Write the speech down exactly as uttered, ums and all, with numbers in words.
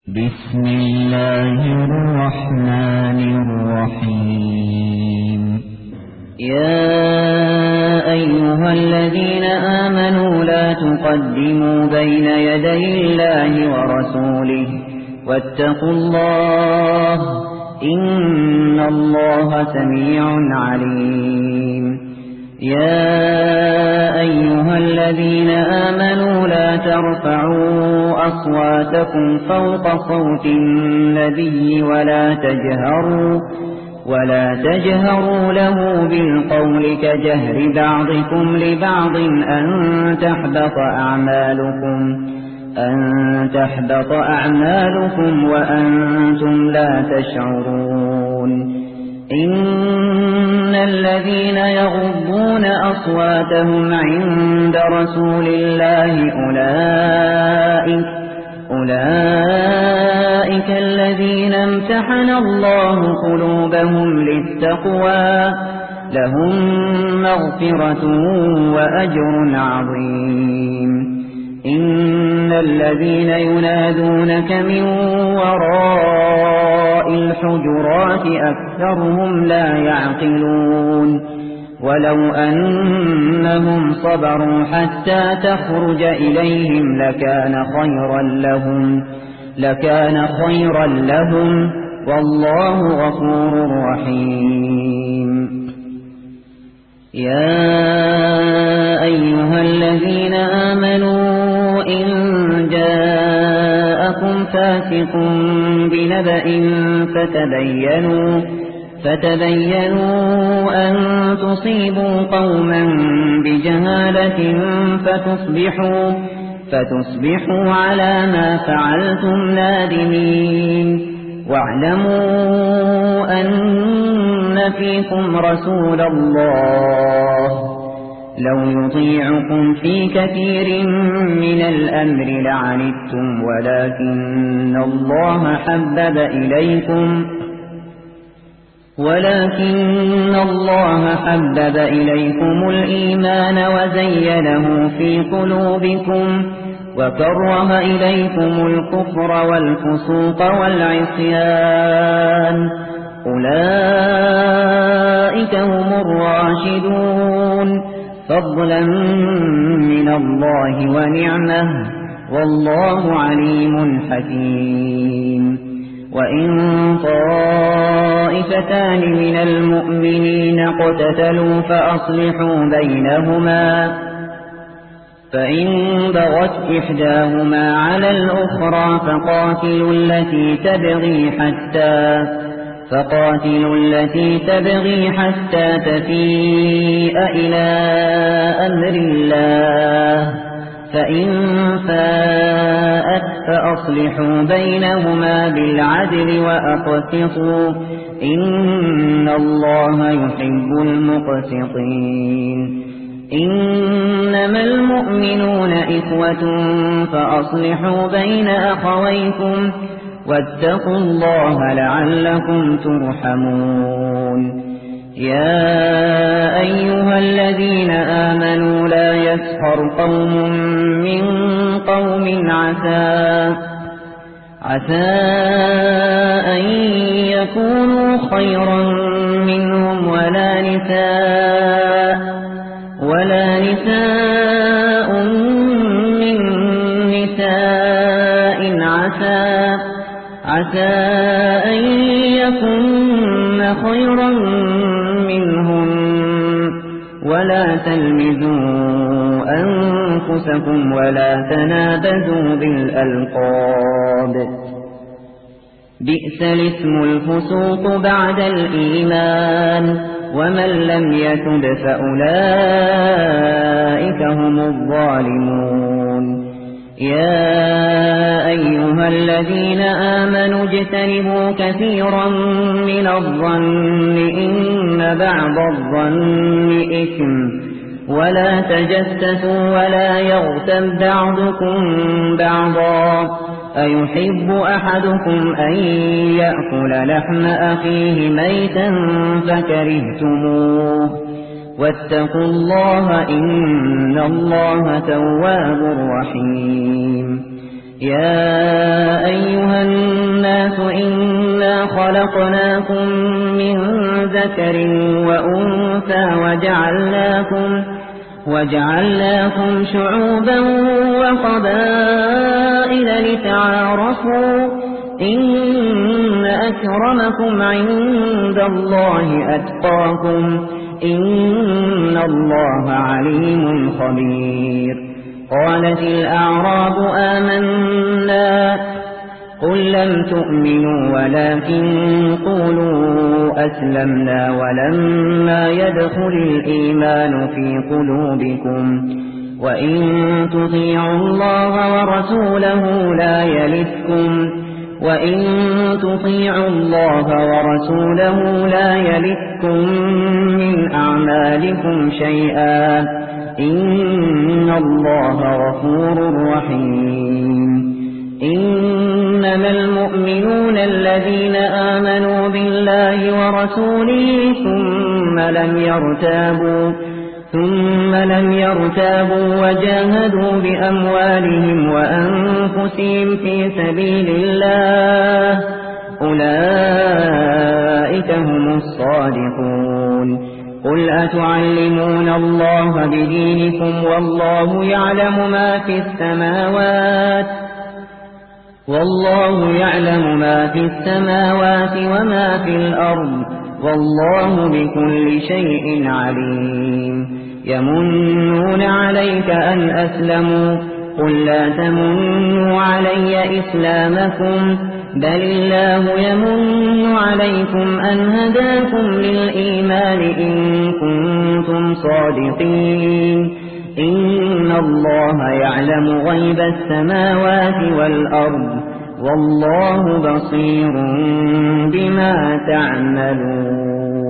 بسم الله الرحمن الرحيم يا أيها الذين آمنوا لا تقدموا بين يدي الله ورسوله واتقوا الله إن الله سميع عليم يا أيها الذين آمنوا لا ترفعوا أصواتكم فوق صوت النبي ولا تجهروا ولا تجهروا له بالقول كجهر بعضكم لبعض أن تحبط أعمالكم أن تحبط أعمالكم وأنتم لا تشعرون إن الذين يغضون أصواتهم عند رسول الله أولئك أولئك الذين امتحن الله قلوبهم للتقوى لهم مغفرة وأجر عظيم إن الذين ينادونك من وراء الحجرات أكثرهم لا يعقلون ولو أنهم صبروا حتى تخرج إليهم لكان خيرا لهم لكان خيرا لهم والله غفور رحيم يا أيها الذين آمنوا إن جاءكم فاسق بنبأ فتبينوا فتبينوا أن تصيبوا قوما بجهالة فتصبحوا فتصبحوا على ما فعلتم نادمين واعلموا أن فيكم رسول الله لو يطيعكم في كثير من الأمر لعنتم ولكن الله حبب إليكم ولكن الله حبب إليكم الإيمان وزينه في قلوبكم وكره إليكم الكفر والفسوق والعصيان أولئك هم الراشدون فضلا من الله ونعمه والله عليم حكيم وإن طائفتان من المؤمنين اقتتلوا فأصلحوا بينهما فإن بغت إحداهما على الأخرى فقاتلوا التي تبغي حتى فقاتلوا التي تبغي حتى تفيء إلى أمر الله فإن فاءت فأصلحوا بينهما بالعدل وأقسطوا إن الله يحب المقسطين إنما المؤمنون إخوة فأصلحوا بين أخويكم واتقوا الله لعلكم ترحمون يا أيها الذين آمنوا لا يسخر قوم من قوم عسى عسى أن يكونوا خيرا منهم ولا نساء ولا نساء من نساء عسى عسى أن يكون خيرا منهم ولا تلمزوا أنفسكم ولا تنابزوا بالألقاب بئس الاسم الفسوق بعد الإيمان ومن لم يتب فأولئك هم الظالمون يا أيها الذين آمنوا اجتنبوا كثيرا من الظن إن بعض الظن إثم ولا تجسسوا ولا يغتب بعضكم بعضا أيحب أحدكم أن يأكل لحم أخيه ميتا فكرهتموه واتقوا الله إن الله تواب رحيم يا أيها خلقناكم من ذكر وأنثى وجعلناكم وجعلناكم شعوبا وقبائل لتعارفوا إن أكرمكم عند الله أتقاكم إن الله عليم خبير. قالت الأعراب آمنا قل لم تؤمنوا ولكن قولوا أسلمنا ولما يدخل الإيمان في قلوبكم وإن تطيعوا الله ورسوله لا يلتكم وإن تطيعوا الله ورسوله لا يلتكم من أعمالكم شيئا إن الله غفور رحيم. إنما المؤمنون الذين آمنوا بالله ورسوله ثم لم يرتابوا ثم لم يرتابوا وجاهدوا بأموالهم وأنفسهم في سبيل الله أولئك هم الصادقون. قل أتعلمون الله بدينكم والله يعلم ما في السماوات والله يعلم ما في السماوات وما في الأرض والله بكل شيء عليم. يمنون عليك أن أسلموا قل لا تمنوا علي إسلامكم بل الله يمن عليكم أن هداكم للإيمان إن كنتم صادقين. إن الله يعلم غيب السماوات والأرض والله بصير بما تعملون.